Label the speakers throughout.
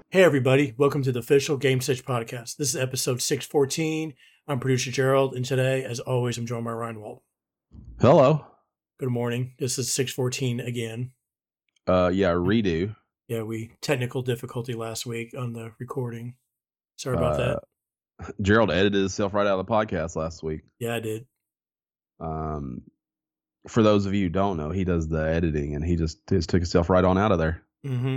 Speaker 1: Hey, everybody. Welcome to the official Game Stitch podcast. This is episode 614. I'm producer Gerald, and today, as always, I'm joined by Ryan Walt.
Speaker 2: Hello.
Speaker 1: Good morning. This is 614 again.
Speaker 2: Redo.
Speaker 1: Yeah, we technical difficulty last week on the recording. Sorry about that.
Speaker 2: Gerald edited himself right out of the podcast last week.
Speaker 1: Yeah, I did.
Speaker 2: For those of you who don't know, he does the editing, and he just took himself right on out of there.
Speaker 1: Mm-hmm.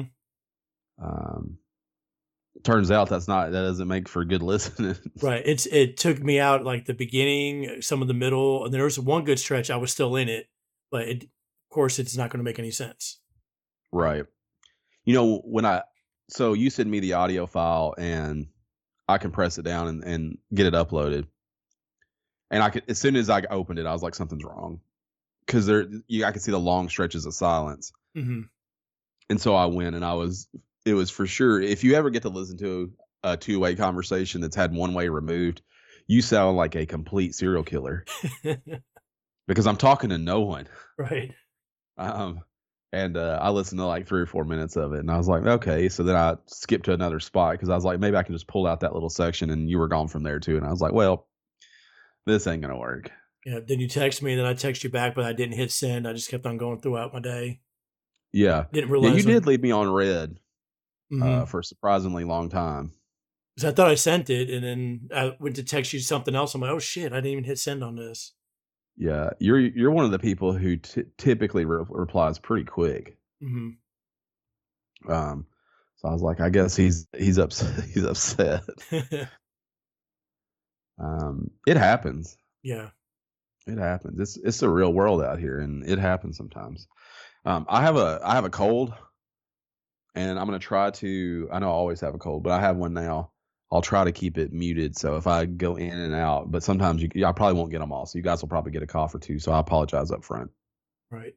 Speaker 2: Turns out that doesn't make for good listening.
Speaker 1: Right. It took me out like the beginning, some of the middle, and there was one good stretch I was still in it, but of course it's not going to make any sense.
Speaker 2: Right. You know, so you send me the audio file and I compress it down and get it uploaded. And as soon as I opened it, I was like, something's wrong. Because I could see the long stretches of silence.
Speaker 1: Mm-hmm.
Speaker 2: And so I went and it was for sure. If you ever get to listen to a two-way conversation that's had one way removed, you sound like a complete serial killer. Because I'm talking to no one.
Speaker 1: Right.
Speaker 2: And I listened to like 3 or 4 minutes of it, and I was like, okay. So then I skipped to another spot because I was like, maybe I can just pull out that little section, and you were gone from there too. And I was like, well, this ain't gonna work.
Speaker 1: Yeah. Then you text me, and then I text you back, but I didn't hit send. I just kept on going throughout my day.
Speaker 2: Yeah.
Speaker 1: Didn't realize.
Speaker 2: Yeah, you did leave me on red
Speaker 1: mm-hmm.
Speaker 2: For a surprisingly long time.
Speaker 1: Because I thought I sent it, and then I went to text you something else. I'm like, oh shit, I didn't even hit send on this.
Speaker 2: Yeah, you're one of the people who typically replies pretty quick.
Speaker 1: Mm-hmm.
Speaker 2: So I was like, I guess he's upset. He's upset. It happens.
Speaker 1: Yeah,
Speaker 2: it happens. It's the real world out here, and it happens sometimes. I have a cold, and I'm gonna try to. I know I always have a cold, but I have one now. I'll try to keep it muted, so if I go in and out, but sometimes I probably won't get them all, so you guys will probably get a cough or two, so I apologize up front.
Speaker 1: Right.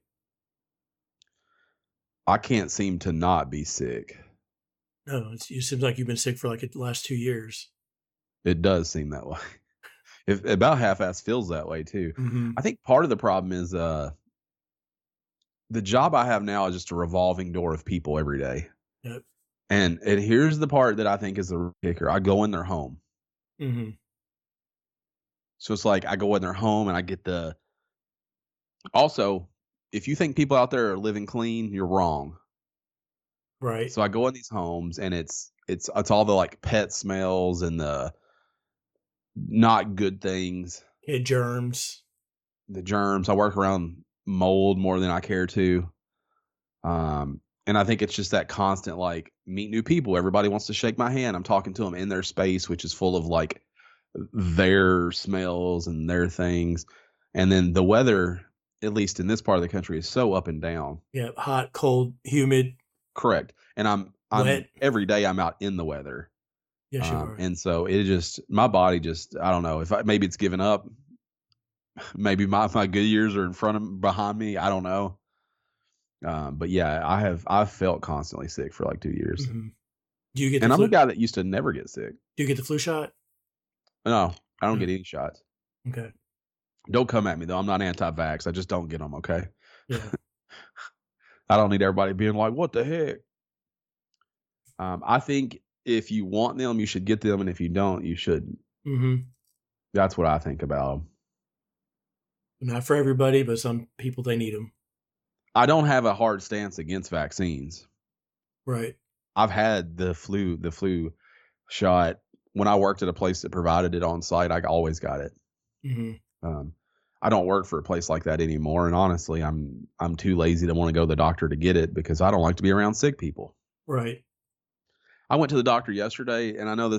Speaker 2: I can't seem to not be sick.
Speaker 1: No, it seems like you've been sick for like the last 2 years.
Speaker 2: It does seem that way. If about half-ass feels that way too.
Speaker 1: Mm-hmm.
Speaker 2: I think part of the problem is the job I have now is just a revolving door of people every day.
Speaker 1: Yep.
Speaker 2: And here's the part that I think is the kicker. I go in their home.
Speaker 1: Mm-hmm.
Speaker 2: So it's like I go in their home and I get also, if you think people out there are living clean, you're wrong.
Speaker 1: Right.
Speaker 2: So I go in these homes and it's all the like pet smells and the not good things.
Speaker 1: Yeah, germs.
Speaker 2: The germs. I work around mold more than I care to. And I think it's just that constant, like, meet new people. Everybody wants to shake my hand. I'm talking to them in their space, which is full of like their smells and their things. And then the weather, at least in this part of the country, is so up and down.
Speaker 1: Yeah, hot, cold, humid.
Speaker 2: Correct. And I'm
Speaker 1: wet.
Speaker 2: Every day I'm out in the weather.
Speaker 1: Yes, you are.
Speaker 2: And so my body just, I don't know if maybe it's given up. Maybe my good years are behind me. I don't know. But yeah, I've felt constantly sick for like 2 years.
Speaker 1: Mm-hmm. Do you get?
Speaker 2: And I'm a guy that used to never get sick.
Speaker 1: Do you get the flu shot?
Speaker 2: No, I don't get any shots.
Speaker 1: Okay.
Speaker 2: Don't come at me though. I'm not anti-vax. I just don't get them. Okay.
Speaker 1: Yeah.
Speaker 2: I don't need everybody being like, "What the heck?" I think if you want them, you should get them, and if you don't, you shouldn't.
Speaker 1: Mm-hmm.
Speaker 2: That's what I think about them.
Speaker 1: Not for everybody, but some people, they need them.
Speaker 2: I don't have a hard stance against vaccines.
Speaker 1: Right.
Speaker 2: I've had the flu shot when I worked at a place that provided it on site. I always got it.
Speaker 1: Mm-hmm.
Speaker 2: I don't work for a place like that anymore, and honestly, I'm too lazy to want to go to the doctor to get it because I don't like to be around sick people.
Speaker 1: Right.
Speaker 2: I went to the doctor yesterday, and I know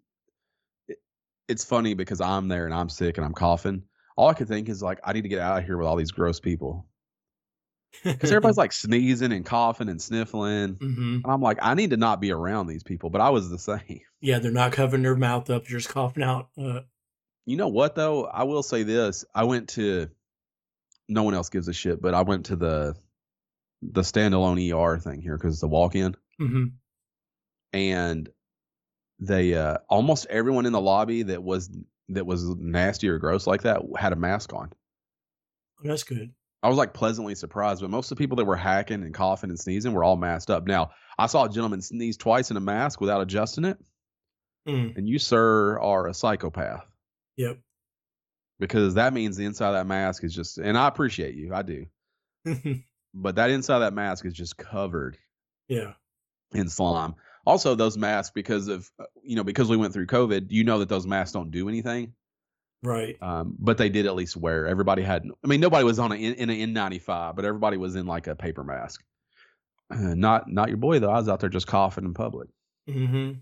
Speaker 2: it's funny because I'm there and I'm sick and I'm coughing. All I could think is like, I need to get out of here with all these gross people. Because everybody's like sneezing and coughing and sniffling.
Speaker 1: Mm-hmm.
Speaker 2: And I'm like, I need to not be around these people. But I was the same.
Speaker 1: Yeah, they're not covering their mouth up. They're just coughing out.
Speaker 2: You know what, though? I will say this. I went to, no one else gives a shit, but I went to the standalone ER thing here because it's a walk-in.
Speaker 1: Mm-hmm.
Speaker 2: And they, almost everyone in the lobby that was nasty or gross like that had a mask on.
Speaker 1: That's good.
Speaker 2: I was like pleasantly surprised, but most of the people that were hacking and coughing and sneezing were all masked up. Now, I saw a gentleman sneeze twice in a mask without adjusting it,
Speaker 1: Mm,
Speaker 2: and you, sir, are a psychopath
Speaker 1: yep.
Speaker 2: because that means the inside of that mask is just, and I appreciate you, I do, but that inside of that mask is just covered
Speaker 1: Yeah.
Speaker 2: in slime. Also, those masks, because of, because we went through COVID, that those masks don't do anything.
Speaker 1: Right.
Speaker 2: But they did at least wear. Everybody had. I mean, nobody was in an N95, but everybody was in like a paper mask. Not your boy though. I was out there just coughing in public.
Speaker 1: Mm-hmm.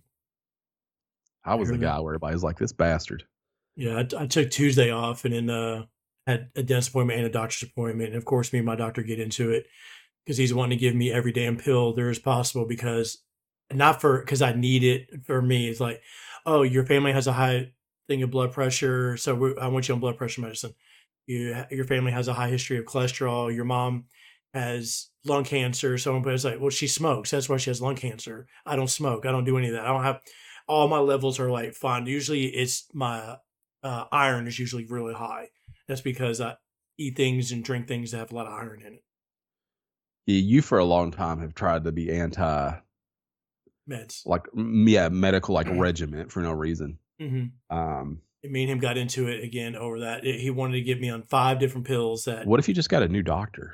Speaker 2: I was
Speaker 1: hear
Speaker 2: the
Speaker 1: that.
Speaker 2: guy where everybody was like, "This bastard."
Speaker 1: Yeah, I took Tuesday off and then had a dentist appointment and a doctor's appointment. And of course, me and my doctor get into it because he's wanting to give me every damn pill there is possible because I need it for me. It's like, oh, your family has a high thing of blood pressure, so I want you on blood pressure medicine. Your family has a high history of cholesterol. Your mom has lung cancer. Someone's like, well, she smokes. That's why she has lung cancer. I don't smoke. I don't do any of that. I don't have all my levels are like fine. Usually, it's my iron is usually really high. That's because I eat things and drink things that have a lot of iron in it.
Speaker 2: Yeah, you for a long time have tried to be anti,
Speaker 1: Meds.
Speaker 2: like, medical like regiment for no reason.
Speaker 1: Mm-hmm.
Speaker 2: Um,
Speaker 1: And me and him got into it again over that. He wanted to get me on 5 different pills that
Speaker 2: what if you just got a new doctor?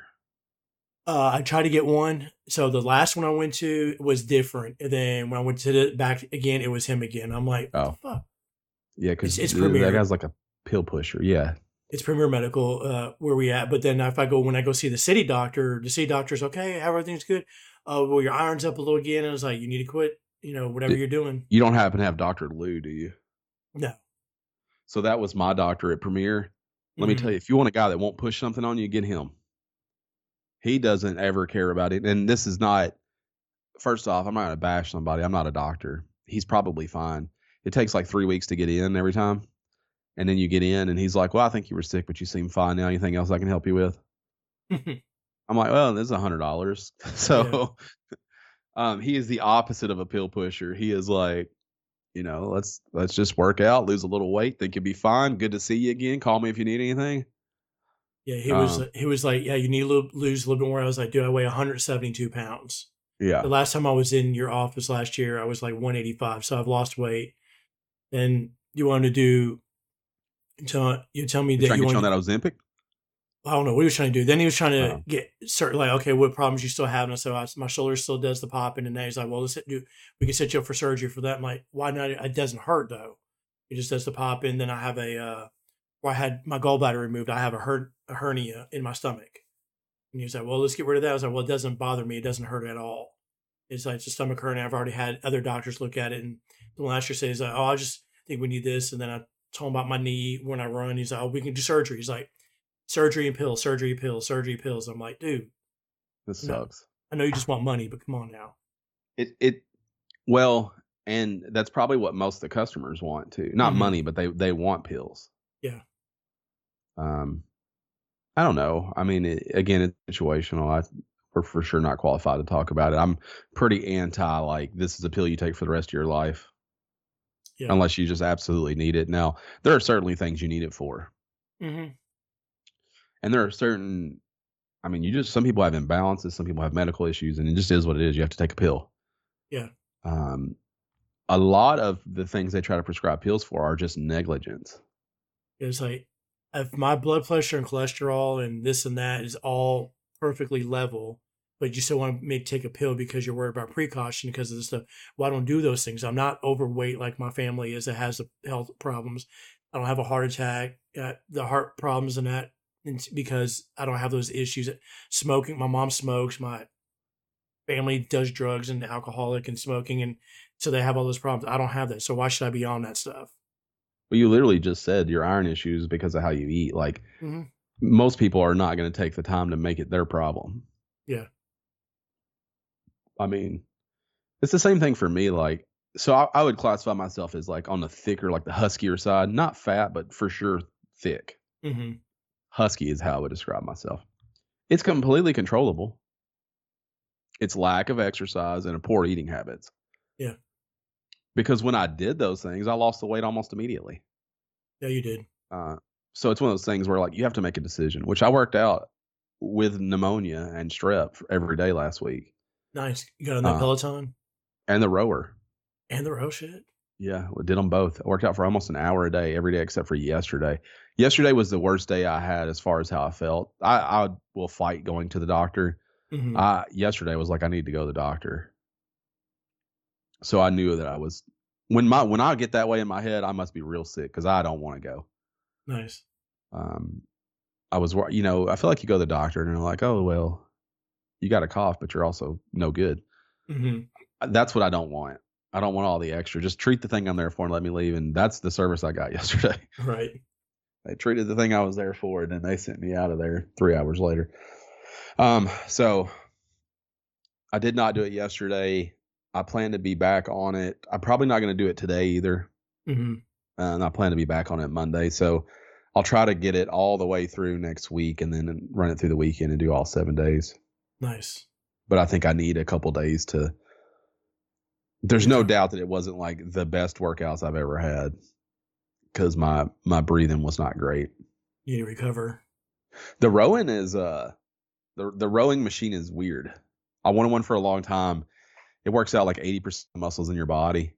Speaker 1: I tried to get one. So the last one I went to was different. And then when I went to the back again, it was him again. I'm like, what the fuck?
Speaker 2: Yeah, because
Speaker 1: It's
Speaker 2: that
Speaker 1: Premier.
Speaker 2: guy's like a pill pusher. Yeah.
Speaker 1: It's Premier Medical where we at. But then when I go see the city doctor's okay, everything's good. Well, your iron's up a little again. And I was like, you need to quit, whatever you're doing.
Speaker 2: You don't happen to have Dr. Lou, do you?
Speaker 1: No.
Speaker 2: So that was my doctor at Premier. Let me tell you, if you want a guy that won't push something on you, get him. He doesn't ever care about it. And this is not, first off, I'm not going to bash somebody. I'm not a doctor. He's probably fine. It takes like 3 weeks to get in every time. And then you get in and he's like, well, I think you were sick, but you seem fine now. Anything else I can help you with? I'm like, well, this is $100. So he is the opposite of a pill pusher. He is like, let's just work out, lose a little weight, think you'll be fine. Good to see you again. Call me if you need anything.
Speaker 1: Yeah, he was like, yeah, you need to lose a little bit more. I was like, dude, I weigh 172 pounds.
Speaker 2: Yeah.
Speaker 1: The last time I was in your office last year, I was like 185. So I've lost weight. And you wanted to do, you tell me that
Speaker 2: you want on that Ozempic?
Speaker 1: I don't know what he was trying to do. Then he was trying to get certain, like, okay, what problems you still have? And so my shoulder still does the popping. And now he's like, well, we can set you up for surgery for that. I'm like, why not? It doesn't hurt though. It just does the popping. Then I have I had my gallbladder removed. I have a hernia in my stomach. And he was like, well, let's get rid of that. I was like, well, it doesn't bother me. It doesn't hurt at all. It's like, it's a stomach hernia. I've already had other doctors look at it. And the last year says, like, oh, I just think we need this. And then I told him about my knee when I run. He's like, oh, we can do surgery. He's like, surgery and pills, surgery, pills, surgery, pills. I'm like, dude,
Speaker 2: this sucks.
Speaker 1: I know you just want money, but come on now.
Speaker 2: Well, and that's probably what most of the customers want too. Not money, but they want pills.
Speaker 1: Yeah.
Speaker 2: I don't know. I mean, again, it's situational. We're for sure not qualified to talk about it. I'm pretty anti, like, this is a pill you take for the rest of your life. Yeah. Unless you just absolutely need it. Now, there are certainly things you need it for.
Speaker 1: Mm-hmm.
Speaker 2: And there are certain, I mean, some people have imbalances, some people have medical issues, and it just is what it is. You have to take a pill.
Speaker 1: Yeah.
Speaker 2: A lot of the things they try to prescribe pills for are just negligence.
Speaker 1: It's like, if my blood pressure and cholesterol and this and that is all perfectly level, but you still want to take a pill because you're worried about precaution because of this stuff. Well, I don't do those things. I'm not overweight like my family is that has the health problems. I don't have a heart attack, the heart problems and that. Because I don't have those issues. Smoking, my mom smokes, my family does drugs and alcoholic and smoking, and so they have all those problems. I don't have that, so why should I be on that stuff?
Speaker 2: Well, you literally just said your iron issues because of how you eat. Like, most people are not going to take the time to make it their problem.
Speaker 1: Yeah.
Speaker 2: I mean, it's the same thing for me. Like, so I would classify myself as like on the thicker, like the huskier side, not fat, but for sure thick.
Speaker 1: Mm-hmm.
Speaker 2: Husky is how I would describe myself. It's completely controllable. It's lack of exercise and a poor eating habits.
Speaker 1: Yeah.
Speaker 2: Because when I did those things, I lost the weight almost immediately.
Speaker 1: Yeah, you did.
Speaker 2: So it's one of those things where, like, you have to make a decision, which I worked out with pneumonia and strep every day last week.
Speaker 1: Nice. You got on that Peloton
Speaker 2: and the rower.
Speaker 1: and the row shit.
Speaker 2: Yeah, we did them both. I worked out for almost an hour a day, every day except for yesterday. Yesterday was the worst day I had as far as how I felt. I will fight going to the doctor. Yesterday was like I need to go to the doctor. So I knew that I was when I get that way in my head, I must be real sick because I don't want to go.
Speaker 1: Nice.
Speaker 2: I was, I feel like you go to the doctor and they're like, oh well, you got a cough, but you're also no good. That's what I don't want. I don't want all the extra. Just treat the thing I'm there for and let me leave. And that's the service I got yesterday.
Speaker 1: Right.
Speaker 2: They treated the thing I was there for, and then they sent me out of there 3 hours later. So I did not do it yesterday. I plan to be back on it. I'm probably not going to do it today either. And I plan to be back on it Monday. So I'll try to get it all the way through next week and then run it through the weekend and do all 7 days.
Speaker 1: Nice.
Speaker 2: But I think I need a couple days to. There's no doubt that it wasn't like the best workouts I've ever had because my breathing was not great.
Speaker 1: You need to recover.
Speaker 2: The rowing is the rowing machine is weird. I wanted one for a long time. It works out like 80% of muscles in your body.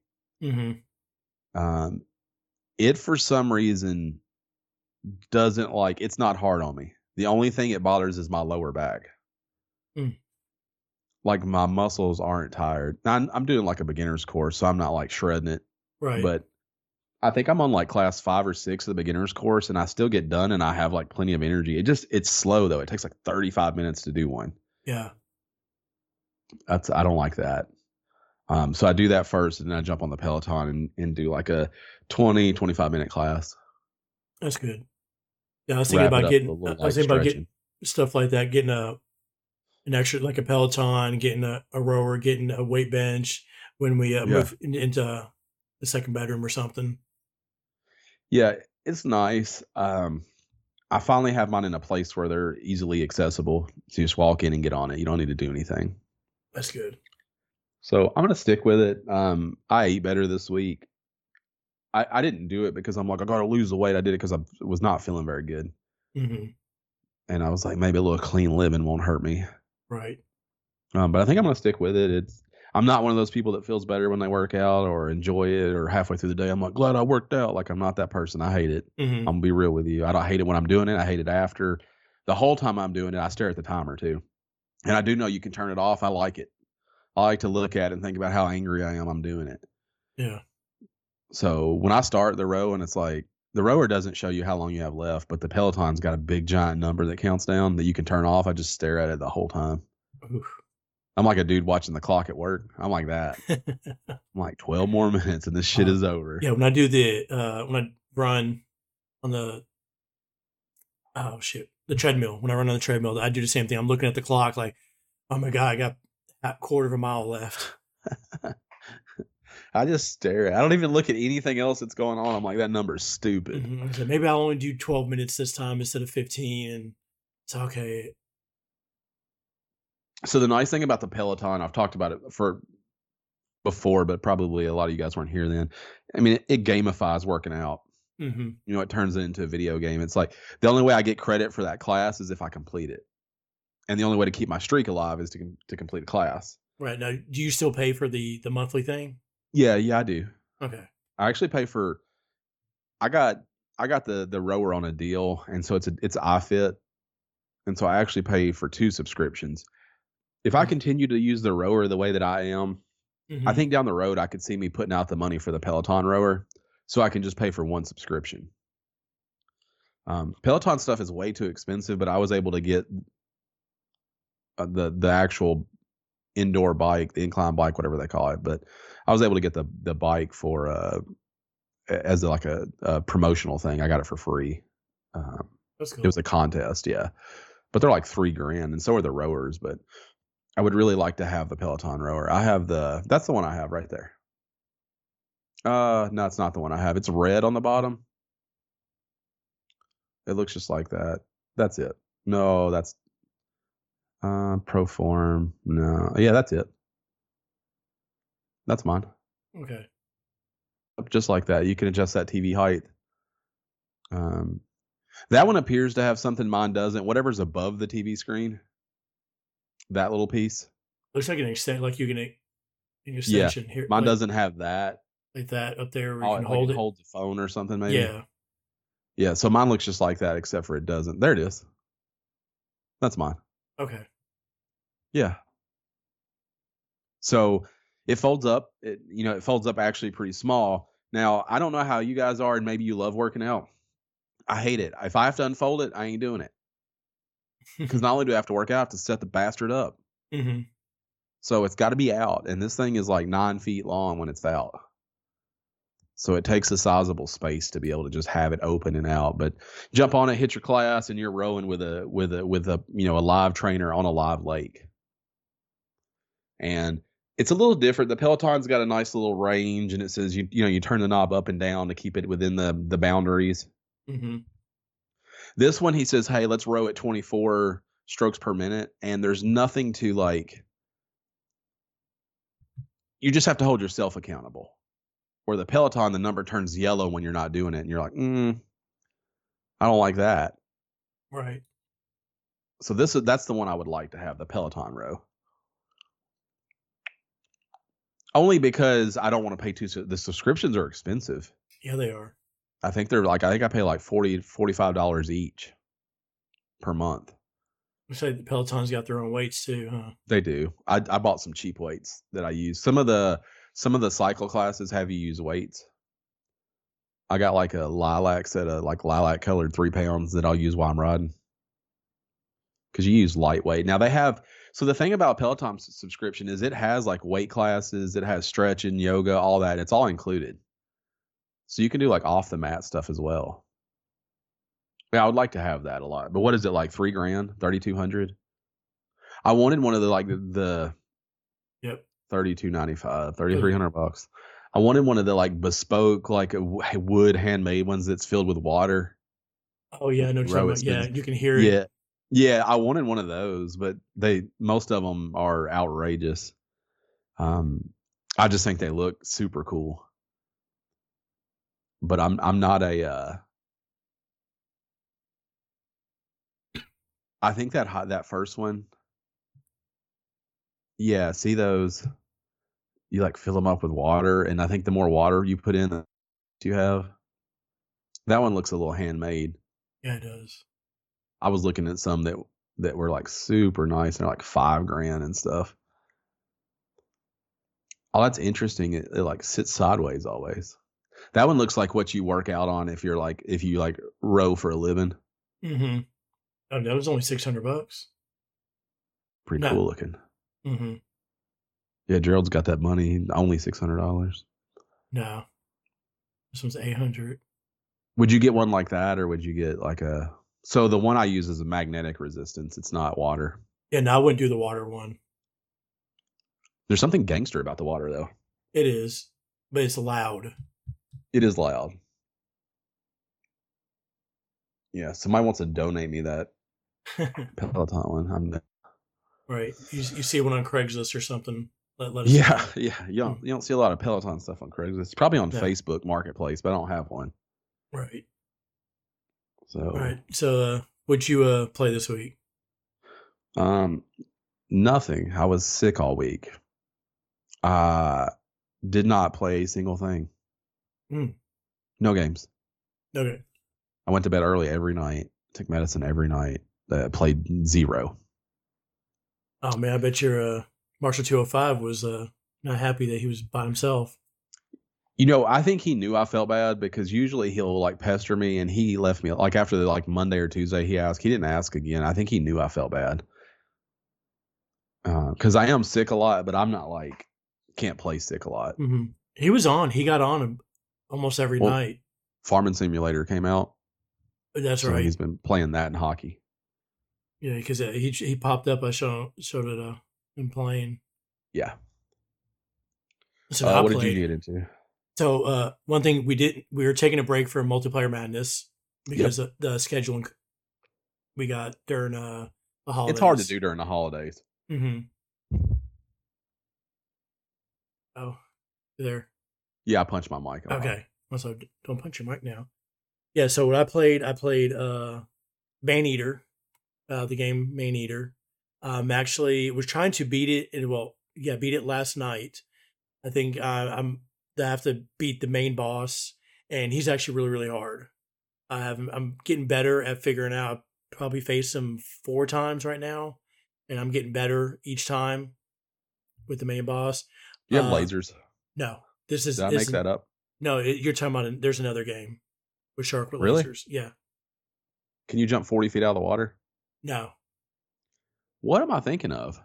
Speaker 2: It for some reason doesn't it's not hard on me. The only thing it bothers is my lower back. Like my muscles aren't tired. Now, I'm doing like a beginner's course, so I'm not like shredding it.
Speaker 1: Right.
Speaker 2: But I think I'm on like class 5 or 6 of the beginner's course, and I still get done, and I have like plenty of energy. It's slow though. It takes like 35 minutes to do one.
Speaker 1: Yeah.
Speaker 2: I don't like that. So I do that first, and then I jump on the Peloton and do like a 25 minute class.
Speaker 1: That's good. Yeah, I was thinking about getting stuff like that, getting an extra like a Peloton, getting a rower, getting a weight bench when we move into the second bedroom or something.
Speaker 2: Yeah, it's nice. I finally have mine in a place where they're easily accessible. So you just walk in and get on it. You don't need to do anything.
Speaker 1: That's good.
Speaker 2: So I'm going to stick with it. I ate better this week. I didn't do it because I'm like, I got to lose the weight. I did it because I was not feeling very good. And I was like, maybe a little clean living won't hurt me.
Speaker 1: Right.
Speaker 2: But I think I'm going to stick with it. I'm not one of those people that feels better when they work out or enjoy it or halfway through the day. I'm like, glad I worked out. Like, I'm not that person. I hate it. I'm going to be real with you. I don't hate it when I'm doing it. I hate it after. The whole time I'm doing it, I stare at the timer too. And I do know you can turn it off. I like it. I like to look at it and think about how angry I am I'm doing it.
Speaker 1: Yeah.
Speaker 2: So when I start the row and it's like, the rower doesn't show you how long you have left, but the Peloton's got a big giant number that counts down that you can turn off. I just stare at it the whole time. Oof. I'm like a dude watching the clock at work. I'm like that. I'm like 12 more minutes and this shit is over.
Speaker 1: Yeah, when I do when I run on the treadmill, when I run on the treadmill, I do the same thing. I'm looking at the clock like, oh my God, I got a quarter of a mile left.
Speaker 2: I just stare at it. I don't even look at anything else that's going on. I'm like, that number's stupid.
Speaker 1: So maybe I'll only do 12 minutes this time instead of 15. And it's okay.
Speaker 2: So the nice thing about the Peloton, I've talked about it before, but probably a lot of you guys weren't here then. I mean, it gamifies working out. It turns it into a video game. It's like the only way I get credit for that class is if I complete it. And the only way to keep my streak alive is to complete a class.
Speaker 1: Right. Now, do you still pay for the monthly thing?
Speaker 2: Yeah, I do.
Speaker 1: Okay.
Speaker 2: I actually pay for. I got the rower on a deal, and so it's iFit, and so I actually pay for 2 subscriptions. If I continue to use the rower the way that I am, I think down the road I could see me putting out the money for the Peloton rower, so I can just pay for 1 subscription. Peloton stuff is way too expensive, but I was able to get the actual indoor bike, the incline bike, whatever they call it. But I was able to get the bike for as like a promotional thing. I got it for free.
Speaker 1: That's cool.
Speaker 2: It was a contest, yeah. But they're like $3,000, and so are the rowers. But I would really like to have the Peloton rower. That's the one I have right there. No, it's not the one I have. It's red on the bottom. It looks just like that. That's it. No, that's Proform. No. Yeah, that's it. That's mine.
Speaker 1: Okay.
Speaker 2: Just like that. You can adjust that TV height. That one appears to have something mine doesn't. Whatever's above the TV screen, that little piece.
Speaker 1: Looks like an extent, like you can an
Speaker 2: Yeah,
Speaker 1: extension here,
Speaker 2: mine doesn't have that.
Speaker 1: like that up there where you
Speaker 2: Oh,
Speaker 1: can
Speaker 2: like it
Speaker 1: hold it.
Speaker 2: holds the phone or something, maybe.
Speaker 1: Yeah.
Speaker 2: Yeah, so mine looks just like that, except for it doesn't. There it is. That's mine.
Speaker 1: Okay.
Speaker 2: Yeah. So it folds up. It folds up actually pretty small. Now, I don't know how you guys are, and maybe you love working out. I hate it. If I have to unfold it, I ain't doing it. Because not only do I have to work out, I have to set the bastard up.
Speaker 1: Mm-hmm.
Speaker 2: So it's got to be out. And this thing is like 9 feet long when it's out. So it takes a sizable space to be able to just have it open and out. But jump on it, hit your class, and you're rowing with a live trainer on a live lake. And it's a little different. The Peloton's got a nice little range, and it says you turn the knob up and down to keep it within the boundaries.
Speaker 1: Mm-hmm.
Speaker 2: This one, he says, hey, let's row at 24 strokes per minute, and there's nothing to like. You just have to hold yourself accountable. Where the Peloton, the number turns yellow when you're not doing it, and you're like, I don't like that.
Speaker 1: Right.
Speaker 2: So that's the one I would like to have, the Peloton row. Only because I don't want to pay the subscriptions are expensive.
Speaker 1: Yeah, they are.
Speaker 2: I think I pay like $45 each per month.
Speaker 1: I say the Peloton's got their own weights too, huh?
Speaker 2: They do. I bought some cheap weights that I use. Some of the cycle classes have you use weights. I got like a lilac set of like lilac colored 3 pounds that I'll use while I'm riding. Because you use lightweight. Now so the thing about Peloton subscription is it has like weight classes, it has stretching, yoga, all that. It's all included. So you can do like off the mat stuff as well. Yeah, I would like to have that a lot. But what is it, like $3,000, $3,200? I wanted one of the
Speaker 1: Yep.
Speaker 2: $3,295, $3,300. I wanted one of the like bespoke, like wood handmade ones that's filled with water.
Speaker 1: Oh yeah, I know what you're talking about. Yeah, you can hear it.
Speaker 2: Yeah. Yeah, I wanted one of those, but most of them are outrageous. I just think they look super cool. But I'm not I think that first one. Yeah, see those? You like fill them up with water, and I think the more water you put in, the you have. That one looks a little handmade.
Speaker 1: Yeah, it does.
Speaker 2: I was looking at some that were like super nice. They're like $5,000 and stuff. Oh, that's interesting. It like sits sideways always. That one looks like what you work out on if you row for a living.
Speaker 1: Mm-hmm. Oh, that was only $600.
Speaker 2: Pretty cool looking.
Speaker 1: Mm-hmm.
Speaker 2: Yeah, Gerald's got that money. Only $600.
Speaker 1: No, this one's $800.
Speaker 2: Would you get one like that, or would you get like a? So the one I use is a magnetic resistance. It's not water.
Speaker 1: Yeah, no, I wouldn't do the water one.
Speaker 2: There's something gangster about the water, though.
Speaker 1: It is, but it's loud.
Speaker 2: It is loud. Yeah, somebody wants to donate me that Peloton one.
Speaker 1: Right. You see one on Craigslist or something. Let us
Speaker 2: Yeah,
Speaker 1: know.
Speaker 2: yeah. You don't see a lot of Peloton stuff on Craigslist. It's probably on Facebook Marketplace, but I don't have one.
Speaker 1: Right.
Speaker 2: So.
Speaker 1: All right. So, what'd you play this week?
Speaker 2: Nothing. I was sick all week. Did not play a single thing. No games.
Speaker 1: Okay.
Speaker 2: I went to bed early every night. Took medicine every night. Played 0.
Speaker 1: Oh man, I bet your Marshall 205 was not happy that he was by himself.
Speaker 2: I think he knew I felt bad because usually he'll like pester me, and he left me like after the like Monday or Tuesday he asked. He didn't ask again. I think he knew I felt bad. Because I am sick a lot, but I'm not like can't play sick a lot.
Speaker 1: Mm-hmm. He got on almost every night.
Speaker 2: Farming Simulator came out.
Speaker 1: That's right.
Speaker 2: He's been playing that in hockey.
Speaker 1: Yeah, because he popped up. I showed it him playing.
Speaker 2: Yeah.
Speaker 1: So
Speaker 2: what did you get into?
Speaker 1: So one thing we were taking a break for Multiplayer Madness because of the scheduling we got during the holidays.
Speaker 2: It's hard to do during the holidays.
Speaker 1: Mm-hmm. Oh, you there?
Speaker 2: Yeah, I punched my mic off.
Speaker 1: Okay. So don't punch your mic now. Yeah, so what I played Maneater, the game Maneater. Actually was trying to beat it and well, yeah, beat it last night. I think I have to beat the main boss, and he's actually really really hard. I'm getting better at figuring out. Probably faced him 4 times right now, and I'm getting better each time with the main boss.
Speaker 2: Do you have
Speaker 1: Uh,
Speaker 2: lasers?
Speaker 1: no, this
Speaker 2: Did
Speaker 1: is
Speaker 2: I make
Speaker 1: isn't.
Speaker 2: that up?
Speaker 1: No, you're talking about. There's another game with shark with
Speaker 2: Really?
Speaker 1: lasers. Yeah,
Speaker 2: Can you jump 40 feet out of the water?
Speaker 1: no
Speaker 2: What am I thinking of?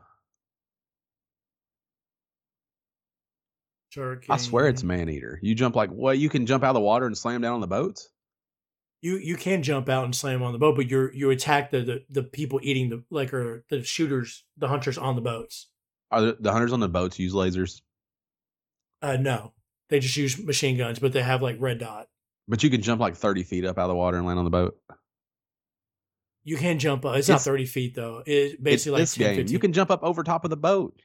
Speaker 1: shark
Speaker 2: I swear it's
Speaker 1: game.
Speaker 2: Maneater. You jump like what? You can jump out of the water and slam down on the boats?
Speaker 1: You can jump out and slam on the boat, but you attack the people eating the like or the shooters, the hunters on the boats.
Speaker 2: Are the hunters on the boats use lasers?
Speaker 1: No, they just use machine guns, but they have like red dot.
Speaker 2: But you can jump like 30 feet up out of the water and land on the boat.
Speaker 1: You can jump up. It's not
Speaker 2: It's
Speaker 1: 30 feet though. It's
Speaker 2: it's
Speaker 1: basically like
Speaker 2: this
Speaker 1: 10,
Speaker 2: game. You
Speaker 1: 15.
Speaker 2: can jump up over top of the boat.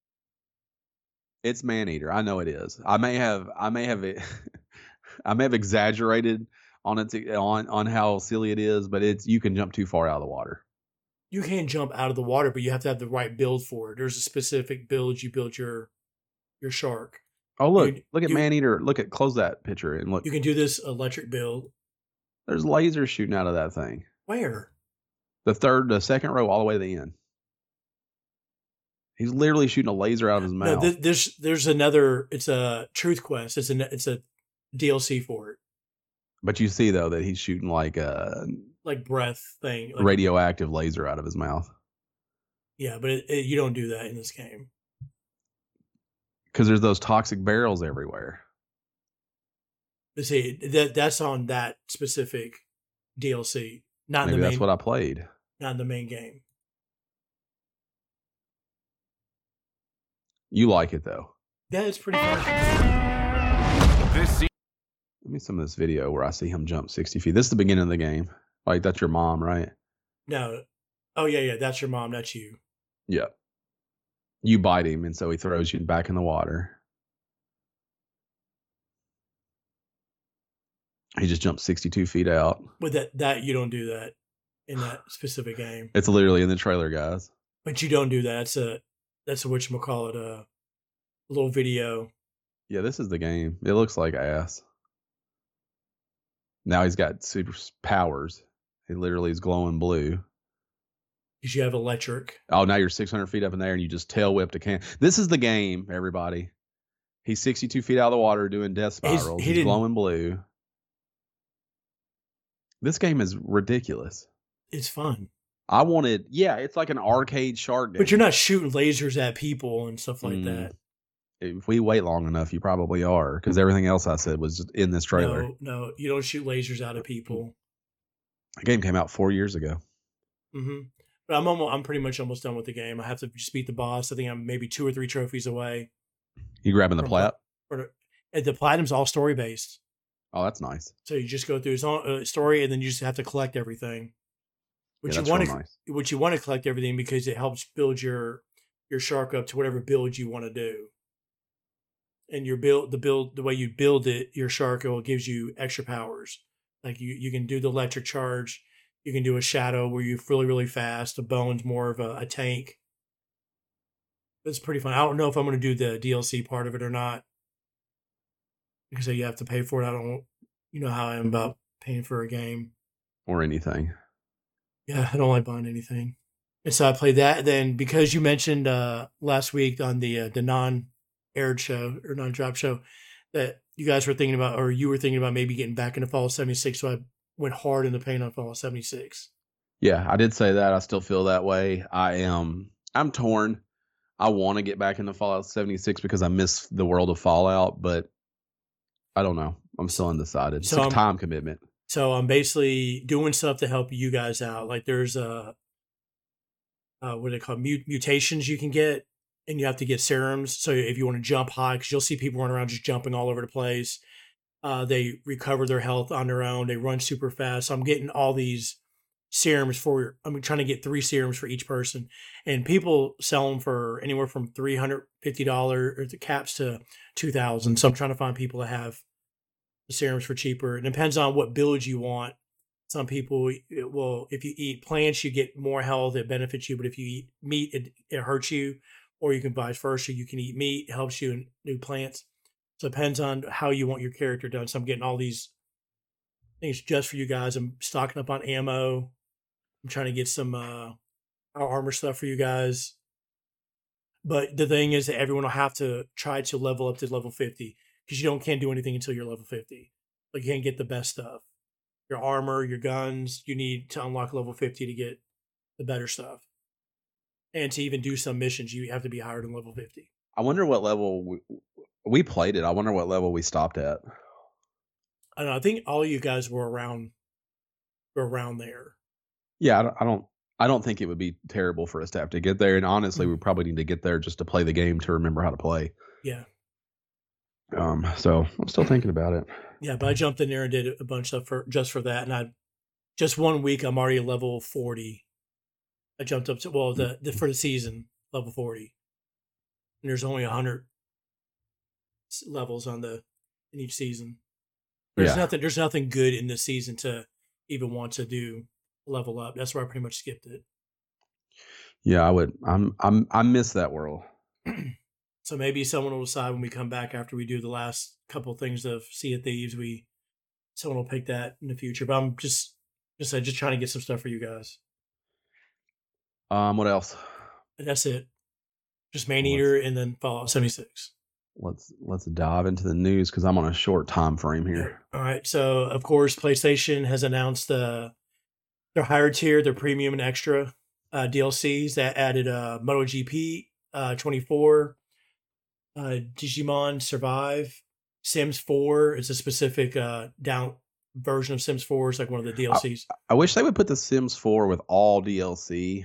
Speaker 2: It's Maneater. I know it is. I may have it. I may have exaggerated on it on how silly it is, but it's you can jump too far out of the water.
Speaker 1: You can jump out of the water, but you have to have the right build for it. There's a specific build you build your shark.
Speaker 2: Oh look,
Speaker 1: You
Speaker 2: look at
Speaker 1: you
Speaker 2: Maneater. Look at close that picture and look.
Speaker 1: you can do this electric build.
Speaker 2: There's lasers shooting out of that thing.
Speaker 1: Where?
Speaker 2: The second row, all the way to the end. He's literally shooting a laser out of his
Speaker 1: No,
Speaker 2: mouth.
Speaker 1: there's another. It's a Truth Quest. It's a DLC for it,
Speaker 2: But you see though that he's shooting like a
Speaker 1: like breath thing. Like
Speaker 2: radioactive laser out of his mouth
Speaker 1: yeah, but you don't do that in this game.
Speaker 2: because there's those toxic barrels everywhere.
Speaker 1: But see, that's on that specific DLC, not in the
Speaker 2: Maybe that's
Speaker 1: main,
Speaker 2: what I played.
Speaker 1: not in the main game.
Speaker 2: You like it though.
Speaker 1: Yeah, it's pretty fun.
Speaker 2: Let me some of this video where I see him jump 60 feet. This is the beginning of the game. Like that's your mom, right?
Speaker 1: No, oh yeah, that's your mom. That's you.
Speaker 2: Yeah. You bite him, and so he throws you back in the water. He just jumped 62 feet out.
Speaker 1: But that you don't do that in that specific game.
Speaker 2: It's literally in the trailer, guys.
Speaker 1: But you don't do that. That's a whatchamacallit, a little video.
Speaker 2: Yeah, this is the game. It looks like ass. Now he's got super powers. He literally is glowing blue.
Speaker 1: Because you have electric.
Speaker 2: Oh, now you're 600 feet up in there and you just tail whipped a can. This is the game, everybody. He's 62 feet out of the water doing death spirals.
Speaker 1: He
Speaker 2: He's
Speaker 1: didn't.
Speaker 2: glowing blue. This game is ridiculous.
Speaker 1: It's fun.
Speaker 2: It's like an arcade shark game.
Speaker 1: But you're not shooting lasers at people and stuff like that.
Speaker 2: If we wait long enough, you probably are, because everything else I said was just in this trailer.
Speaker 1: No, you don't shoot lasers out of people.
Speaker 2: The game came out 4 years ago.
Speaker 1: Mm-hmm. But I'm pretty much almost done with the game. I have to just beat the boss. I think I'm maybe 2 or 3 trophies away.
Speaker 2: You grabbing the
Speaker 1: From
Speaker 2: plat?
Speaker 1: And the platinum's all story based.
Speaker 2: Oh, that's nice.
Speaker 1: So you just go through his own story, and then you just have to collect everything.
Speaker 2: Yeah, that's real nice.
Speaker 1: Which you want to collect everything because it helps build your shark up to whatever build you want to do. And the way you build it, your shark gives you extra powers. Like you can do the electric charge, you can do a shadow where you're really really fast. A bone's more of a tank. It's pretty fun. I don't know if I'm going to do the DLC part of it or not because you have to pay for it. I don't, you know how I am about paying for a game
Speaker 2: or anything.
Speaker 1: Yeah, I don't like buying anything. And so I played that. Then because you mentioned last week on the non-aired show or non-drop show that you guys were thinking about, or you were thinking about maybe getting back into Fallout 76, so I went hard in the paint on Fallout 76.
Speaker 2: Yeah, I did say that. I still feel that way. I'm torn. I want to get back into Fallout 76 because I miss the world of Fallout, but I don't know. I'm still undecided. It's a time commitment.
Speaker 1: So I'm basically doing stuff to help you guys out. Like there's what are they called? Mutations you can get, and you have to get serums. So if you want to jump high, because you'll see people run around just jumping all over the place. They recover their health on their own. They run super fast. So I'm getting all these serums I'm trying to get 3 serums for each person, and people sell them for anywhere from $350 or the caps to $2,000. So I'm trying to find people that have the serums for cheaper. It depends on what build you want. Some people, well, if you eat plants, you get more health. It benefits you. But if you eat meat, it hurts you. Or you can vice versa. You can eat meat. It helps you in new plants. So it depends on how you want your character done. So I'm getting all these things just for you guys. I'm stocking up on ammo. I'm trying to get some armor stuff for you guys. But the thing is that everyone will have to try to level up to level 50 because can't do anything until you're level 50. Like you can't get the best stuff. Your armor, your guns, you need to unlock level 50 to get the better stuff. And to even do some missions, you have to be higher than level 50.
Speaker 2: I wonder what level we played it. I wonder what level we stopped at.
Speaker 1: I don't know. I think all you guys were around there.
Speaker 2: Yeah, I don't think it would be terrible for us to have to get there. And honestly, we probably need to get there just to play the game to remember how to play.
Speaker 1: Yeah.
Speaker 2: So I'm still thinking about it.
Speaker 1: Yeah, but I jumped in there and did a bunch of stuff just for that. And just 1 week, I'm already level 40. I jumped up to, for the season, level 40. And there's only 100 levels in each season. There's nothing good in this season to even want to do level up. That's why I pretty much skipped it.
Speaker 2: Yeah, I miss that world.
Speaker 1: So maybe someone will decide when we come back after we do the last couple of things of Sea of Thieves, someone will pick that in the future. But I'm just trying to get some stuff for you guys.
Speaker 2: What else?
Speaker 1: And that's it. Just Maneater and then Fallout 76.
Speaker 2: Let's dive into the news because I'm on a short time frame here.
Speaker 1: All right. So of course, PlayStation has announced their higher tier, their premium and extra DLCs that added MotoGP 24. Digimon Survive, Sims 4 is a specific down version of Sims 4. It's like one of the DLCs.
Speaker 2: I wish they would put the Sims 4 with all DLC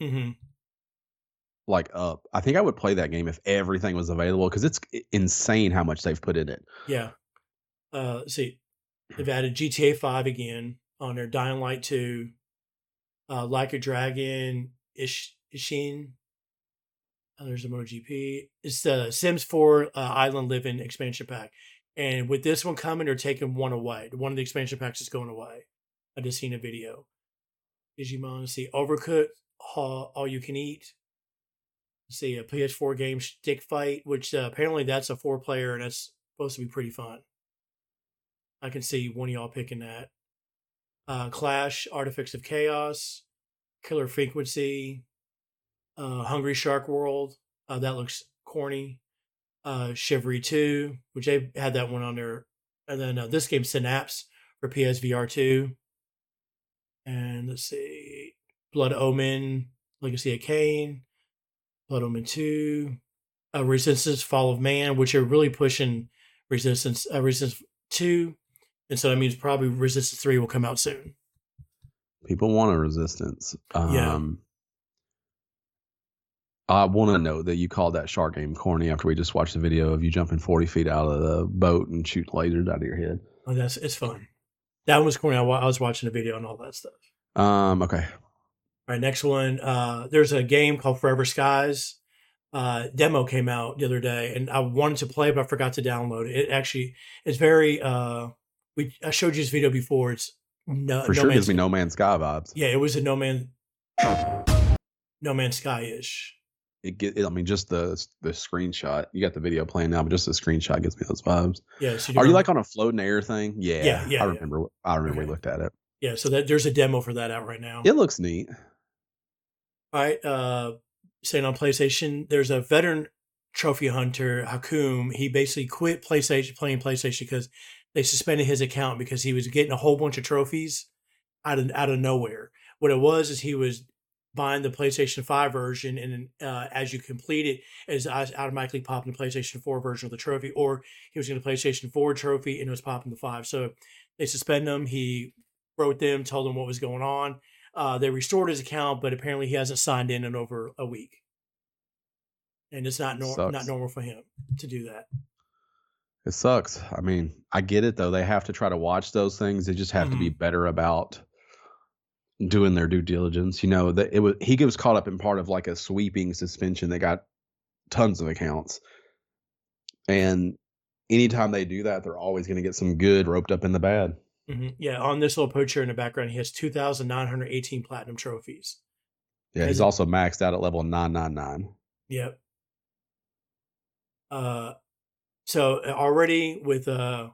Speaker 2: like up. I think I would play that game if everything was available because it's insane how much they've put in it.
Speaker 1: Yeah. See, they've added GTA 5 again on their Dying Light 2, Like a Dragon, Ishin. There's a MotoGP. It's the Sims 4 Island Living expansion pack. And with this one coming, they're taking one away. One of the expansion packs is going away. I just seen a video. Digimon, see, Overcooked, All You Can Eat. See, a PS4 game, Stick Fight, which apparently that's a 4-player and that's supposed to be pretty fun. I can see one of y'all picking that. Clash, Artifacts of Chaos, Killer Frequency, Hungry Shark World, that looks corny. Chivalry 2, which they had that one on there. And then this game, Synapse, for PSVR 2. And let's see, Blood Omen, Legacy of Kain, Blood Omen 2, Resistance, Fall of Man, which are really pushing Resistance 2. And so that means probably Resistance 3 will come out soon.
Speaker 2: People want a Resistance.
Speaker 1: Yeah.
Speaker 2: I want to note that you called that shark game corny after we just watched the video of you jumping 40 feet out of the boat and shooting lasers out of your head.
Speaker 1: Oh, it's fun. That one was corny. I was watching the video and all that stuff.
Speaker 2: Okay.
Speaker 1: All right, next one. There's a game called Forever Skies. Demo came out the other day, and I wanted to play, but I forgot to download it. It actually is very. I showed you this video before. It's
Speaker 2: for sure gives me No Man's Sky vibes.
Speaker 1: Yeah, it was a No Man's Sky-ish.
Speaker 2: I mean, just the screenshot. You got the video playing now, but just the screenshot gives me those vibes.
Speaker 1: Yeah. So
Speaker 2: are you like on a floating air thing?
Speaker 1: Yeah.
Speaker 2: I remember. I remember we looked at it.
Speaker 1: Yeah. So there's a demo for that out right now.
Speaker 2: It looks neat.
Speaker 1: All right. Saying on PlayStation, there's a veteran trophy hunter, Hakum. He basically quit playing PlayStation because they suspended his account because he was getting a whole bunch of trophies out of nowhere. What it was is he was buying the PlayStation 5 version, and as you complete it, it automatically popping the PlayStation 4 version of the trophy, or he was getting a PlayStation 4 trophy and it was popping the 5. So they suspended him. He wrote them, told them what was going on. They restored his account, but apparently he hasn't signed in over a week. And it's not normal for him to do that.
Speaker 2: It sucks. I mean, I get it, though. They have to try to watch those things. They just have to be better about doing their due diligence. You know, he was caught up in part of like a sweeping suspension that got tons of accounts. And anytime they do that, they're always going to get some good roped up in the bad.
Speaker 1: Yeah, on this little picture in the background, he has 2,918 platinum trophies.
Speaker 2: Yeah, he's also maxed out at level 999.
Speaker 1: Yep. So already with the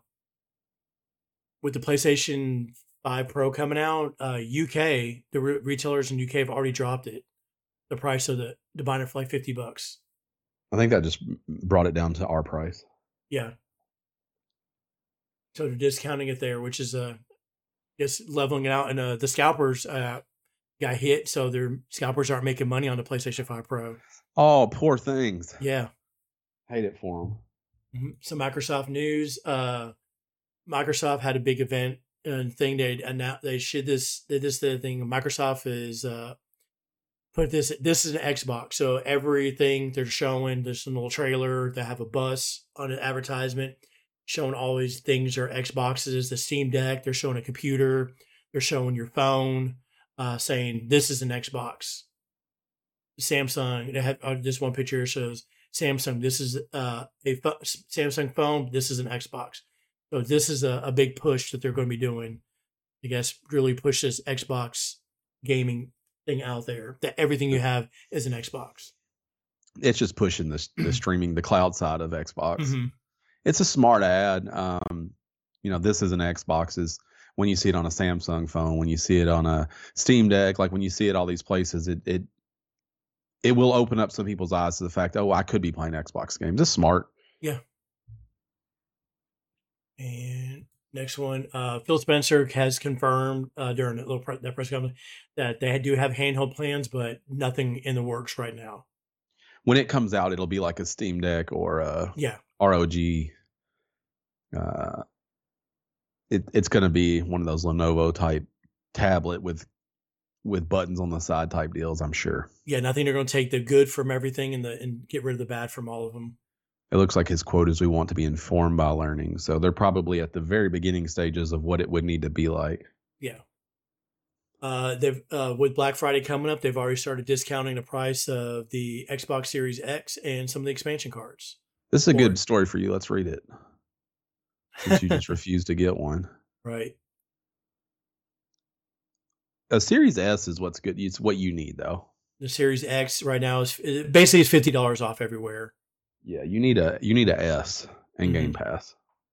Speaker 1: PlayStation 5 Pro coming out, UK, the retailers in UK have already dropped it. The price of the buying it for like $50.
Speaker 2: I think that just brought it down to our price.
Speaker 1: Yeah. So they're discounting it there, which is just leveling it out. And the scalpers got hit, so their scalpers aren't making money on the PlayStation 5 Pro.
Speaker 2: Oh, poor things.
Speaker 1: Yeah.
Speaker 2: Hate it for them.
Speaker 1: Some Microsoft news. Microsoft had a big event and thing. They announced they did this thing. Microsoft is put this is an Xbox. So everything they're showing, there's some little trailer. They have a bus on an advertisement showing all these things are Xboxes. The Steam Deck. They're showing a computer. They're showing your phone, saying this is an Xbox. Samsung. They have this one picture shows Samsung. This is a Samsung phone. This is an Xbox. So this is a big push that they're going to be doing. I guess really push this Xbox gaming thing out there. That everything you have is an Xbox.
Speaker 2: It's just pushing the streaming, the cloud side of Xbox. It's a smart ad. This is an Xbox is when you see it on a Samsung phone, when you see it on a Steam Deck, like when you see it all these places, it will open up some people's eyes to the fact, I could be playing Xbox games. It's smart.
Speaker 1: Yeah. And next one, Phil Spencer has confirmed during that press conference that they do have handheld plans, but nothing in the works right now.
Speaker 2: When it comes out, it'll be like a Steam Deck or a ROG. It's going to be one of those Lenovo type tablet with buttons on the side type deals, I'm sure.
Speaker 1: Yeah, and I think they're going to take the good from everything and get rid of the bad from all of them.
Speaker 2: It looks like his quote is, "We want to be informed by learning." So they're probably at the very beginning stages of what it would need to be like.
Speaker 1: Yeah. They've with Black Friday coming up, they've already started discounting the price of the Xbox Series X and some of the expansion cards.
Speaker 2: This is a good story for you. Let's read it. Since you just refused to get one.
Speaker 1: Right.
Speaker 2: A Series S is what's good. It's what you need, though.
Speaker 1: The Series X right now is basically $50 off everywhere.
Speaker 2: Yeah, you need a S and Game Pass.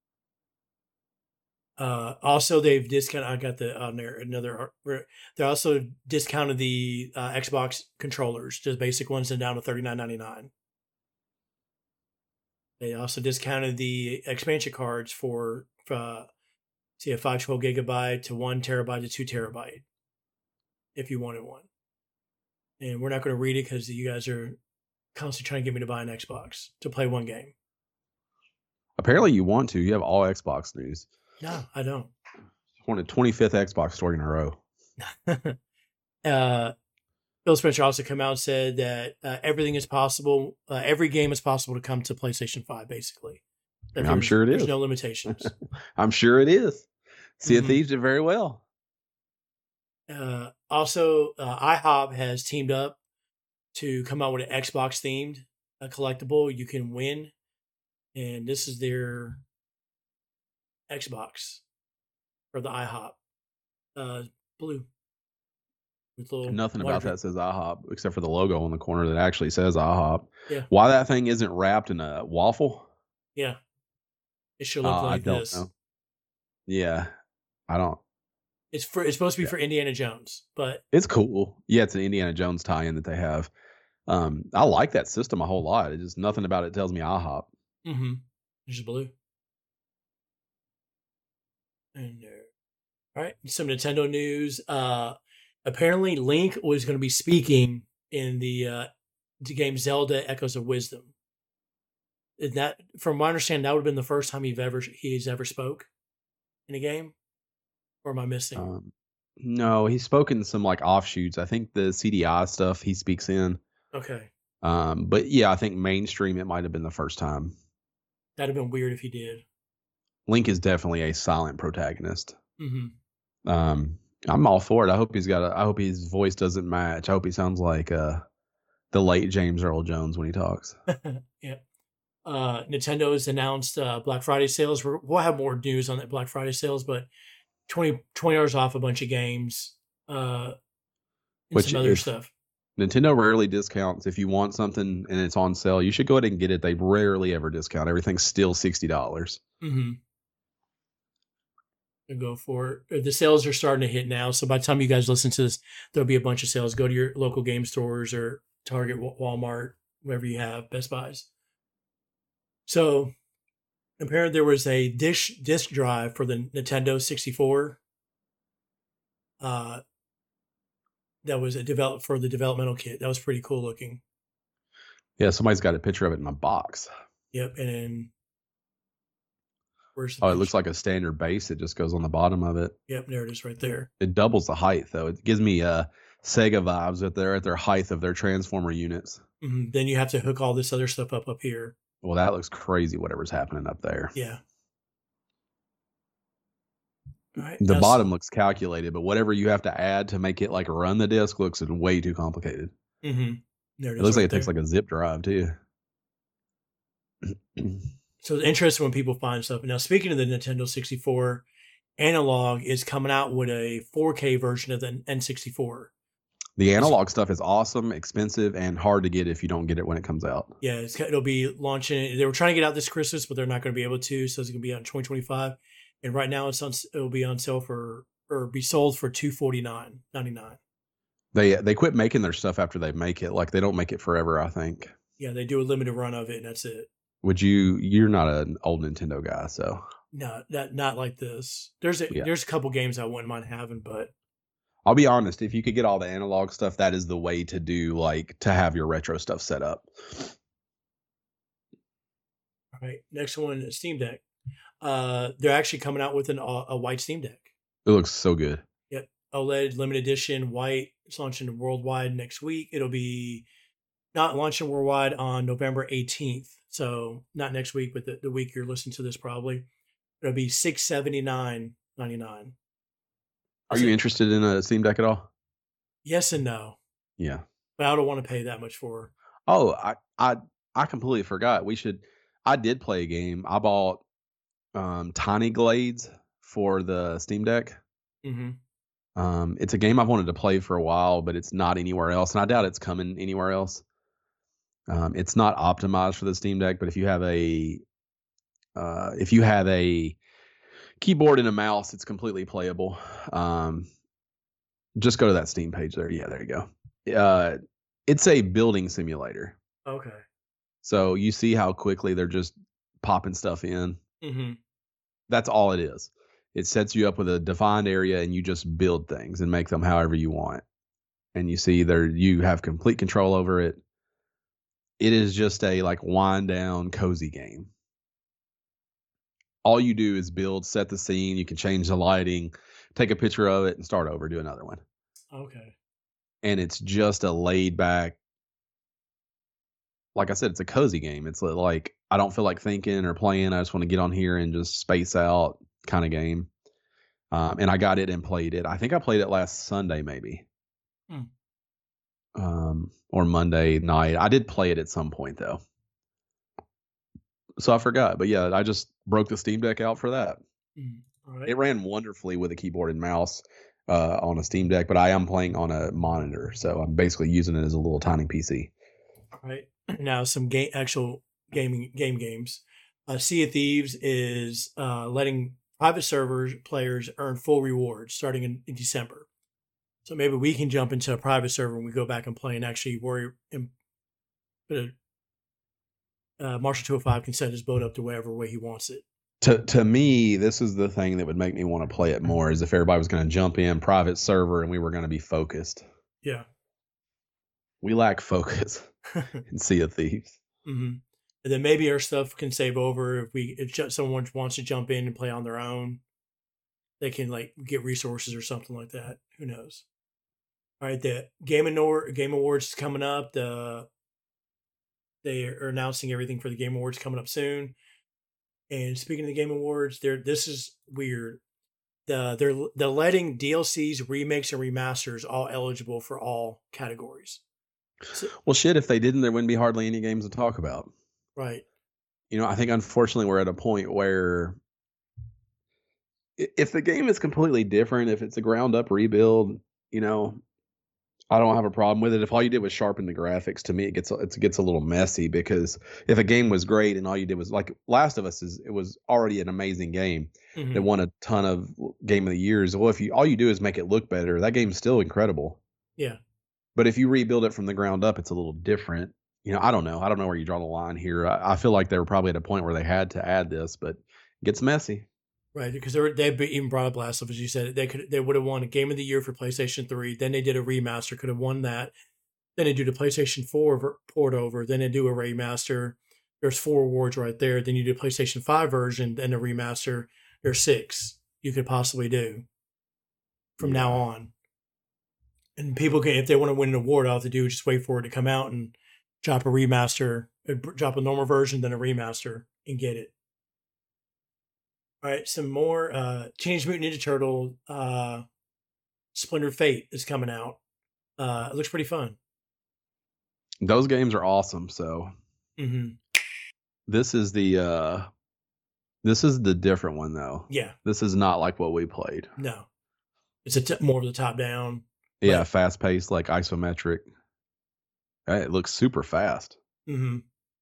Speaker 1: Also, they've discounted. I got the on there another. They also discounted the Xbox controllers, just basic ones, and down to $39.99. They also discounted the expansion cards for a 512 gigabyte to 1 terabyte to 2 terabyte, if you wanted one. And we're not going to read it because you guys are constantly trying to get me to buy an Xbox to play one game.
Speaker 2: Apparently you want to. You have all Xbox news.
Speaker 1: No, I don't.
Speaker 2: Wanted 25th Xbox story in a
Speaker 1: row. Phil Spencer also come out and said that everything is possible. Every game is possible to come to PlayStation 5, basically.
Speaker 2: I'm sure it is.
Speaker 1: There's no limitations.
Speaker 2: I'm sure it is. Sea of Thieves did very well.
Speaker 1: Also, IHOP has teamed up to come out with an Xbox themed collectible you can win, and this is their Xbox for the IHOP blue.
Speaker 2: Nothing about that says IHOP except for the logo on the corner that actually says IHOP.
Speaker 1: Yeah.
Speaker 2: Why that thing isn't wrapped in a waffle?
Speaker 1: Yeah, it should look like this.
Speaker 2: Know. Yeah, I don't.
Speaker 1: It's supposed to be for Indiana Jones, but
Speaker 2: it's cool. Yeah, it's an Indiana Jones tie-in that they have. I like that system a whole lot. It's just nothing about it tells me IHOP.
Speaker 1: Mm-hmm. It's just blue. And all right, some Nintendo news. Apparently, Link was going to be speaking in the game Zelda: Echoes of Wisdom. That, from my understanding, that would have been the first time he's ever spoke in a game. Or am I missing?
Speaker 2: No, he's spoken some like offshoots. I think the CDI stuff he speaks in.
Speaker 1: Okay.
Speaker 2: But yeah, I think mainstream it might have been the first time.
Speaker 1: That'd have been weird if he did.
Speaker 2: Link is definitely a silent protagonist.
Speaker 1: Mm-hmm.
Speaker 2: I'm all for it. I hope his voice doesn't match. I hope he sounds like the late James Earl Jones when he talks.
Speaker 1: Yeah. Nintendo has announced Black Friday sales. We'll have more news on that Black Friday sales, but $20 off a bunch of games and
Speaker 2: Which
Speaker 1: some other
Speaker 2: if
Speaker 1: stuff.
Speaker 2: Nintendo rarely discounts. If you want something and it's on sale, you should go ahead and get it. They rarely ever discount. Everything's still $60.
Speaker 1: Mm-hmm. And go for it. The sales are starting to hit now. So by the time you guys listen to this, there'll be a bunch of sales. Go to your local game stores or Target, Walmart, wherever you have Best Buys. So apparently there was a disk drive for the Nintendo 64 uh, that was developed for the developmental kit. That was pretty cool looking.
Speaker 2: Yeah, somebody's got a picture of it in a box.
Speaker 1: Yep. And then where's the
Speaker 2: Oh, it
Speaker 1: picture?
Speaker 2: looks like a standard base. It just goes on the bottom of it.
Speaker 1: Yep, there it is right there.
Speaker 2: It doubles the height, though. It gives me Sega vibes that they're at their height of their Transformer units.
Speaker 1: Mm-hmm. Then you have to hook all this other stuff up here.
Speaker 2: Well, that looks crazy, whatever's happening up there.
Speaker 1: Yeah. Right.
Speaker 2: The bottom looks calculated, but whatever you have to add to make it like run the disk looks way too complicated.
Speaker 1: Mm-hmm. There
Speaker 2: it looks like it takes like a zip drive, too.
Speaker 1: So it's interesting when people find stuff. Now, speaking of the Nintendo 64, Analog is coming out with a 4K version of the N64.
Speaker 2: The analog stuff is awesome, expensive, and hard to get if you don't get it when it comes out.
Speaker 1: Yeah, it'll be launching. They were trying to get out this Christmas, but they're not going to be able to. So it's going to be out in 2025. And right now, it'll be on sale or be sold for $249.99.
Speaker 2: They quit making their stuff after they make it. Like they don't make it forever, I think.
Speaker 1: Yeah, they do a limited run of it, and that's it.
Speaker 2: You're not an old Nintendo guy, so.
Speaker 1: No, not like this. There's a couple games I wouldn't mind having, but
Speaker 2: I'll be honest, if you could get all the analog stuff, that is the way to do, like, to have your retro stuff set up.
Speaker 1: All right, next one, Steam Deck. They're actually coming out with a white Steam Deck.
Speaker 2: It looks so good.
Speaker 1: Yep, OLED limited edition white. It's launching worldwide next week. It'll be not launching worldwide on November 18th. So not next week, but the week you're listening to this probably. It'll be $679.99.
Speaker 2: Are you interested in a Steam Deck at all?
Speaker 1: Yes and no.
Speaker 2: Yeah.
Speaker 1: But I don't want to pay that much for.
Speaker 2: Oh, I completely forgot. I did play a game. I bought Tiny Glades for the Steam Deck.
Speaker 1: Mm-hmm.
Speaker 2: It's a game I've wanted to play for a while, but it's not anywhere else, and I doubt it's coming anywhere else. It's not optimized for the Steam Deck, but if you have a keyboard and a mouse, it's completely playable. Just go to that Steam page there. Yeah, there you go. It's a building simulator.
Speaker 1: Okay.
Speaker 2: So you see how quickly they're just popping stuff in.
Speaker 1: Mm-hmm.
Speaker 2: That's all it is. It sets you up with a defined area and you just build things and make them however you want. And you see you have complete control over it. It is just a like wind down cozy game. All you do is build, set the scene. You can change the lighting, take a picture of it, and start over, do another one.
Speaker 1: Okay.
Speaker 2: And it's just a laid back, like I said, it's a cozy game. It's like, I don't feel like thinking or playing. I just want to get on here and just space out kind of game. And I got it and played it. I think I played it last Sunday, maybe. Or Monday night. I did play it at some point, though. So I forgot. But yeah, I just broke the Steam Deck out for that.
Speaker 1: All right.
Speaker 2: It ran wonderfully with a keyboard and mouse on a Steam Deck, but I am playing on a monitor. So I'm basically using it as a little tiny PC.
Speaker 1: All right. Now, some actual games. Sea of Thieves is letting private servers players earn full rewards starting in December. So maybe we can jump into a private server when we go back and play and actually Marshall 205 can set his boat up to whatever way he wants it.
Speaker 2: To me, this is the thing that would make me want to play it more, is if everybody was going to jump in private server and we were going to be focused.
Speaker 1: Yeah.
Speaker 2: We lack focus in Sea of Thieves.
Speaker 1: Mm-hmm. And then maybe our stuff can save over if someone wants to jump in and play on their own. They can like get resources or something like that. Who knows? All right, the Game Awards is coming up. They are announcing everything for the Game Awards coming up soon. And speaking of the Game Awards, this is weird. They're letting DLCs, remakes, and remasters all eligible for all categories.
Speaker 2: Well, shit, if they didn't, there wouldn't be hardly any games to talk about.
Speaker 1: Right.
Speaker 2: I think unfortunately we're at a point where if the game is completely different, if it's a ground up rebuild, you know, I don't have a problem with it. If all you did was sharpen the graphics, to me, it gets a little messy because if a game was great and all you did was like Last of Us it was already an amazing game that
Speaker 1: Hmm.
Speaker 2: won a ton of game of the years. Well, if all you do is make it look better, that game's still incredible.
Speaker 1: Yeah.
Speaker 2: But if you rebuild it from the ground up, it's a little different. I don't know. I don't know where you draw the line here. I feel like they were probably at a point where they had to add this, but it gets messy.
Speaker 1: Right, because they even brought up Last of Us. You said they would have won a Game of the Year for PlayStation 3. Then they did a remaster, could have won that. Then they do the PlayStation 4 port over. Then they do a remaster. There's 4 awards right there. Then you do a PlayStation 5 version, then a remaster. There's 6 you could possibly do from now
Speaker 2: Yeah.
Speaker 1: on. And people can, if they want to win an award, all they have to do is just wait for it to come out and drop a remaster, drop a normal version, then a remaster, and get it. All right, some more Teenage Mutant Ninja Turtle Splinter Fate is coming out. It looks pretty fun.
Speaker 2: Those games are awesome. So
Speaker 1: Mm-hmm.
Speaker 2: this is the different one though.
Speaker 1: Yeah,
Speaker 2: This is not like what we played.
Speaker 1: no, it's more of the top down.
Speaker 2: Yeah,
Speaker 1: But
Speaker 2: fast paced, like isometric. It looks super fast.
Speaker 1: mm-hmm.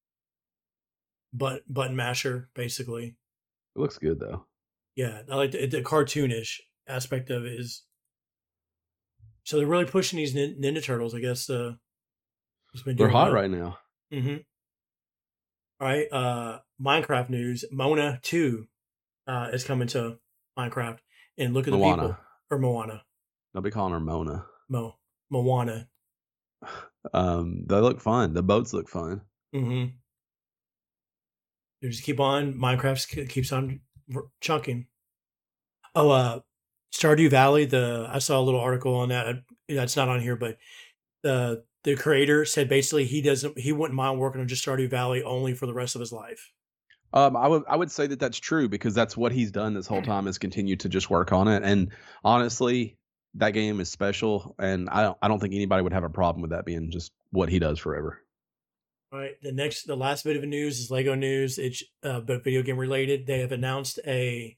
Speaker 1: Button masher basically.
Speaker 2: It looks good though.
Speaker 1: Yeah, I like the cartoonish aspect of it is. So they're really pushing these Ninja Turtles. I guess it's been
Speaker 2: They're
Speaker 1: doing
Speaker 2: hot
Speaker 1: well.
Speaker 2: right now.
Speaker 1: Mm-hmm. All right. Minecraft news. Mona 2 is coming to Minecraft. And look at the
Speaker 2: Moana.
Speaker 1: people. Or Moana.
Speaker 2: They'll be calling her Mona.
Speaker 1: Moana.
Speaker 2: They look fun. The boats look fun.
Speaker 1: Mm-hmm. You just keep on. Minecraft keeps on chunking. Oh, Stardew Valley. I saw a little article on that. That's not on here, but the creator said basically he wouldn't mind working on just Stardew Valley only for the rest of his life.
Speaker 2: I would say that that's true because that's what he's done this whole time is continue to just work on it. And honestly, that game is special, and I don't think anybody would have a problem with that being just what he does forever.
Speaker 1: All right. The last bit of news is Lego news. It's but video game related. They have announced a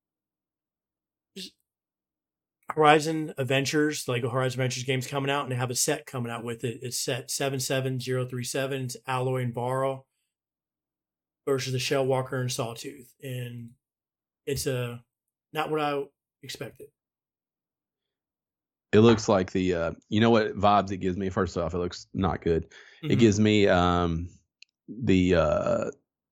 Speaker 1: Horizon Adventures, Lego Horizon Adventures games coming out, and they have a set coming out with it. It's set 77037. It's Alloy and Varl versus the Shell Walker and Sawtooth, and it's not what I expected.
Speaker 2: It looks like you know what vibes it gives me. First off, it looks not good.
Speaker 1: Mm-hmm.
Speaker 2: It gives me the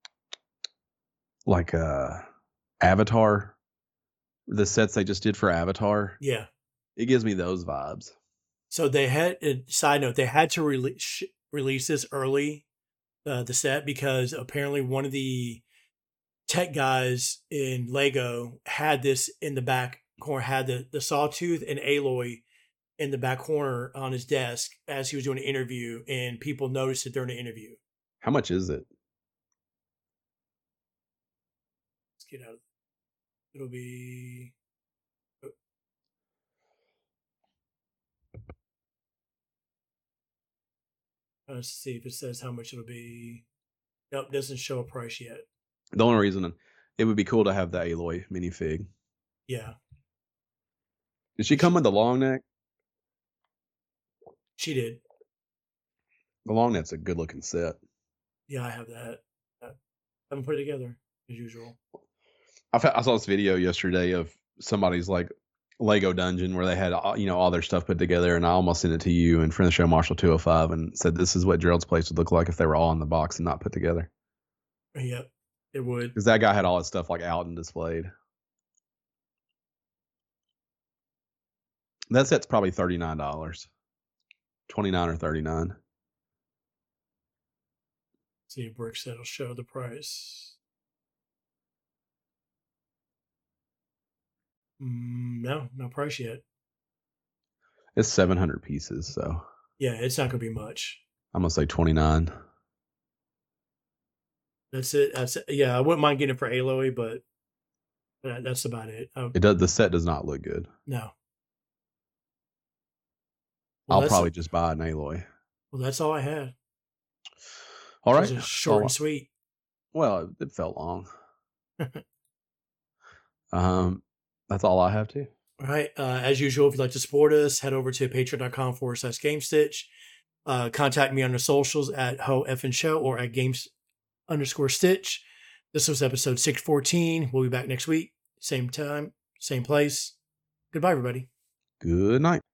Speaker 2: like Avatar, the sets they just did for Avatar.
Speaker 1: Yeah.
Speaker 2: It gives me those vibes.
Speaker 1: So they had side note, they had to release this early, the set, because apparently one of the tech guys in Lego had this in the back corner, had the Sawtooth and Aloy in the back corner on his desk as he was doing an interview, and people noticed it during the interview.
Speaker 2: How much is it?
Speaker 1: Let's get out of it. It'll be let's see if it says how much it'll be. Nope, doesn't show a price yet.
Speaker 2: The only reason it would be cool to have the Aloy minifig.
Speaker 1: Yeah.
Speaker 2: Did she come with the long neck?
Speaker 1: She did.
Speaker 2: The long neck's a good looking set.
Speaker 1: Yeah, I have that. I haven't put it together as usual.
Speaker 2: I saw this video yesterday of somebody's like Lego dungeon where they had all their stuff put together, and I almost sent it to you and friend of the show Marshall 205 and said this is what Gerald's place would look like if they were all in the box and not put together.
Speaker 1: Yep, it would.
Speaker 2: Because that guy had all his stuff like out and displayed. That set's probably $39, $29 or $39.
Speaker 1: See a brick set will show the price. No price yet.
Speaker 2: It's 700 pieces, so
Speaker 1: yeah, it's not gonna be much.
Speaker 2: I'm gonna say 29.
Speaker 1: That's it. Yeah, I wouldn't mind getting it for Aloy, but that's about it.
Speaker 2: The set does not look good.
Speaker 1: No. Well,
Speaker 2: I'll probably just buy an Aloy.
Speaker 1: Well, that's all I had.
Speaker 2: All right.
Speaker 1: Short and sweet.
Speaker 2: Well, it felt long. That's all I have too.
Speaker 1: All right. As usual, if you'd like to support us, head over to patreon.com/GameStitch. Contact me on the socials at Ho Effin Show or at Games_Stitch. This was episode 614. We'll be back next week. Same time, same place. Goodbye, everybody.
Speaker 2: Good night.